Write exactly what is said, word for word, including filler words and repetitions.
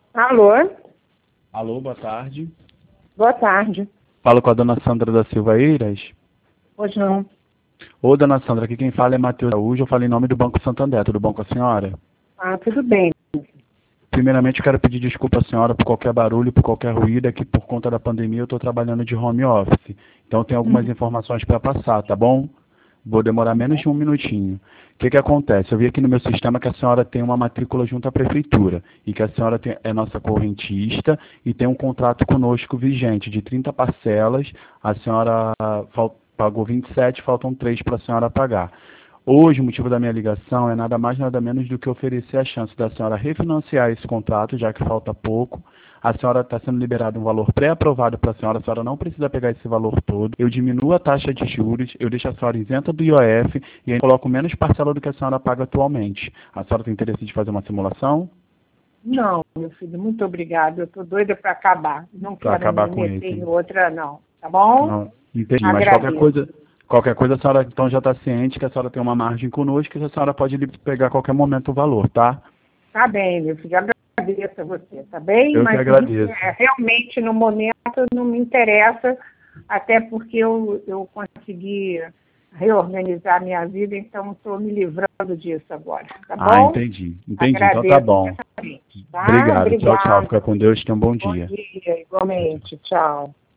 Alô? Alô, boa tarde. Boa tarde. Falo com a dona Sandra da Silva Eiras. Pois não. Ô, dona Sandra, aqui quem fala é Matheus Araújo, eu falo em nome do Banco Santander. Tudo bom com a senhora? Ah, tudo bem. Primeiramente, eu quero pedir desculpa à senhora por qualquer barulho, por qualquer ruído, é que por conta da pandemia eu estou trabalhando de home office. Então, tem algumas Uhum. informações para passar, tá bom? Vou demorar menos de um minutinho. O que que acontece? Eu vi aqui no meu sistema que a senhora tem uma matrícula junto à prefeitura e que a senhora tem- é nossa correntista e tem um contrato conosco vigente de trinta parcelas. A senhora fal- pagou vinte e sete, faltam três para a senhora pagar. Hoje, o motivo da minha ligação é nada mais nada menos do que oferecer a chance da senhora refinanciar esse contrato, já que falta pouco. A senhora está sendo liberada um valor pré-aprovado para a senhora, a senhora não precisa pegar esse valor todo. Eu diminuo a taxa de juros, eu deixo a senhora isenta do I O F e aí coloco menos parcela do que a senhora paga atualmente. A senhora tem interesse de fazer uma simulação? Não, meu filho, muito obrigada. Eu estou doida para acabar. Não Para quero me acabar com meter esse, em hein? outra, não. Tá bom? Não, entendi. Mas qualquer Agradeço. coisa, qualquer coisa a senhora então já está ciente que a senhora tem uma margem conosco e que a senhora pode li- pegar a qualquer momento o valor, tá? Tá bem, meu filho. Agradeço a você, tá bem? Eu que Mas agradeço. é, realmente, no momento, não me interessa, até porque eu, eu consegui reorganizar minha vida, então estou me livrando disso agora. Tá Ah, bom? entendi. Entendi. Então tá Agradeço bom. imensamente, tá? Obrigado. Tchau, tchau. Obrigada. Fica com Deus. Tenha um bom Bom dia. dia, Tchau, tchau. igualmente. Tchau.